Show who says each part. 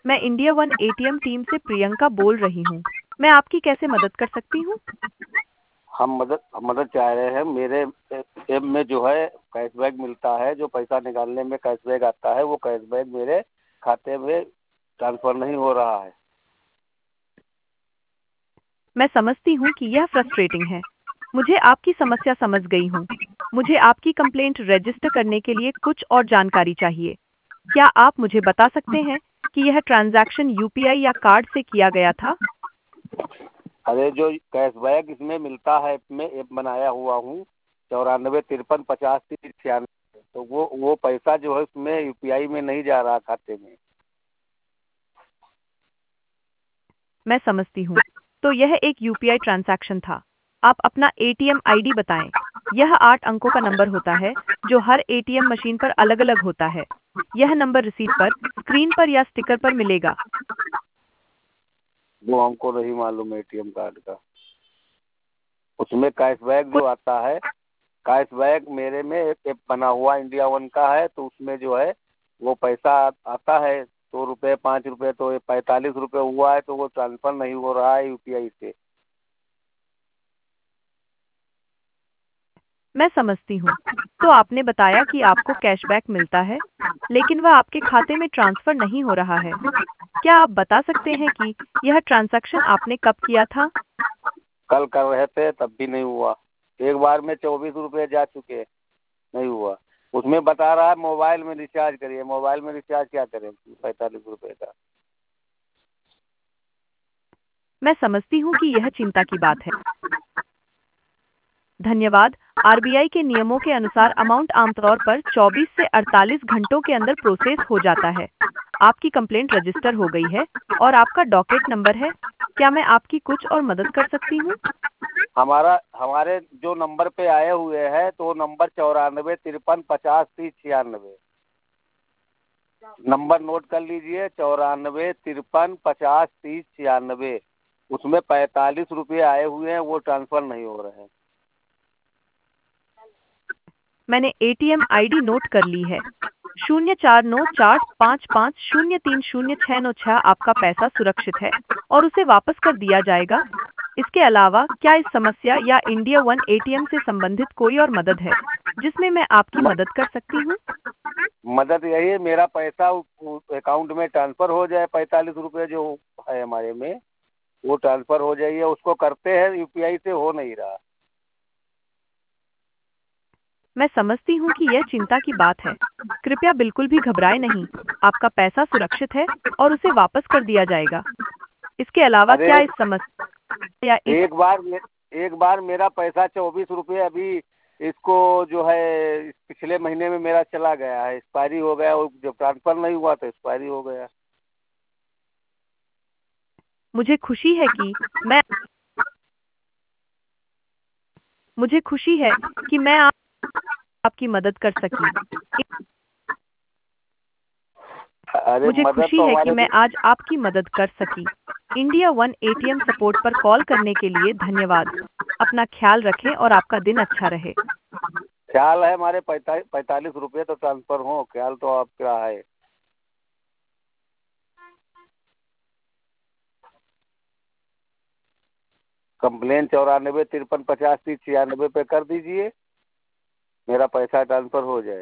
Speaker 1: मैं India one ATM team से प्रियंका बोल रही हूँ। मैं आपकी कैसे मदद कर सकती हूँ?
Speaker 2: हम मदद चाह रहे हैं। मेरे ऐप में जो है कैशबैक मिलता है, जो पैसा निकालने में कैशबैक आता है, वो कैशबैक मेरे खाते में ट्रांसफ़र नहीं हो रहा है।
Speaker 1: मैं समझती हूँ कि यह फ्रस्ट्रेटिंग है। मुझे आपकी समस्या समझ गई हूँ। मुझे आपकी कंप्लेंट रजिस्टर करने के लिए कुछ और जानकारी चाहिए। क्या आप मुझे बता सकते हैं कि यह ट्रांजैक्शन यूपीआई या कार्ड से किया गया था?
Speaker 2: अरे जो कैशबैक इसमें मिलता है, ऐप में ऐप बनाया हुआ हूँ, 94 53 50 30 96, तो वो पैसा जो है उसमें यूपीआई में नहीं जा रहा खाते में।
Speaker 1: मैं समझती हूँ। तो यह एक यूपीआई ट्रांजैक्शन था। आप अपना एटीएम आईडी बताएं। यह 8 अंकों का नंबर होता है जो हर एटीएम मशीन पर अलग-अलग होता है। यह नंबर रिसीट पर, स्क्रीन पर या स्टिकर पर मिलेगा।
Speaker 2: वो हमको नहीं मालूम एटीएम कार्ड का। उसमें कैशबैक जो आता है, कैशबैक मेरे में एक ऐप बना हुआ इंडिया वन का है, तो उसमें जो है वो पैसा आता है, 2 रुपये 5 रुपये, तो ये 45 रुपये हुआ है, तो वो ट्रांसफ़र नहीं हो रहा है यूपीआई से।
Speaker 1: मैं समझती हूँ। तो आपने बताया कि आपको कैशबैक मिलता है, लेकिन वह आपके खाते में ट्रांसफर नहीं हो रहा है। क्या आप बता सकते हैं कि यह ट्रांजैक्शन आपने कब किया था?
Speaker 2: कल कर रहे थे तब भी नहीं हुआ। एक बार में 24 रुपये जा चुके, नहीं हुआ। उसमें बता रहा है मोबाइल में रिचार्ज करिए। मोबाइल में रिचार्ज क्या करें 45 रुपये का।
Speaker 1: मैं समझती हूँ कि यह चिंता की बात है। धन्यवाद। आरबीआई के नियमों के अनुसार अमाउंट आमतौर पर 24 से 48 घंटों के अंदर प्रोसेस हो जाता है। आपकी कंप्लेंट रजिस्टर हो गई है और आपका डॉकेट नंबर है। क्या मैं आपकी कुछ और मदद कर सकती हूँ?
Speaker 2: हमारे जो नंबर पे आए हुए हैं, तो नंबर 94 53 50 30 96। नंबर नोट कर लीजिए, 94 53 50 30 96। उसमें 45 रुपये आए हुए हैं, वो ट्रांसफ़र नहीं हो रहे हैं।
Speaker 1: मैंने एटीएम आईडी नोट कर ली है। 049455030696 आपका पैसा सुरक्षित है और उसे वापस कर दिया जाएगा। इसके अलावा क्या इस समस्या या इंडिया वन एटीएम से संबंधित कोई और मदद है जिसमें मैं आपकी
Speaker 2: म-
Speaker 1: मदद कर सकती हूँ?
Speaker 2: मदद यही है, मेरा पैसा अकाउंट में ट्रांसफ़र हो जाए। 45 रुपये जो है हमारे में, वो ट्रांसफ़र हो जाइए। उसको करते हैं, यूपीआई से हो नहीं रहा।
Speaker 1: मैं समझती हूँ कि यह चिंता की बात है। कृपया बिल्कुल भी घबराएं नहीं। आपका पैसा सुरक्षित है और उसे वापस कर दिया जाएगा। इसके अलावा
Speaker 2: अरे
Speaker 1: क्या इस समस्या या
Speaker 2: एक बार मेरा पैसा 24 रुपये अभी, इसको जो है इस पिछले महीने में मेरा चला गया है, एक्सपायरी हो गया। वो जब ट्रांसफ़र नहीं हुआ तो एक्सपायरी हो गया।
Speaker 1: मुझे खुशी है कि मैं मुझे खुशी है कि मैं आपकी मदद कर सकी।
Speaker 2: अरे
Speaker 1: मुझे
Speaker 2: मदद
Speaker 1: खुशी
Speaker 2: तो
Speaker 1: है कि
Speaker 2: हमारे
Speaker 1: मैं आज आपकी मदद कर सकी। इंडिया वन एटीएम सपोर्ट पर कॉल करने के लिए धन्यवाद। अपना ख्याल रखें और आपका दिन अच्छा रहे।
Speaker 2: ख्याल है, हमारे 45 रुपये तो ट्रांसफ़र हो। ख्याल तो आपका है। कंप्लेन 94 53 50 30 96 पे कर दीजिए, मेरा पैसा ट्रांसफ़र हो जाए।